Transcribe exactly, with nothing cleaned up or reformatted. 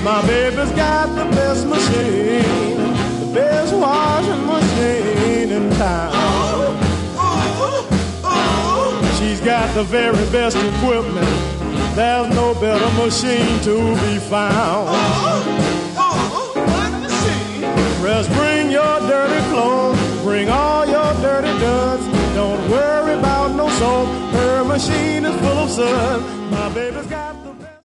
My baby's got the best machine, the best washing machine in town. She's got the very best equipment. There's no better machine to be found. Press, bring your dirty clothes, bring all your dirty duds. Don't worry about no soap, her machine is full of suds. My baby's got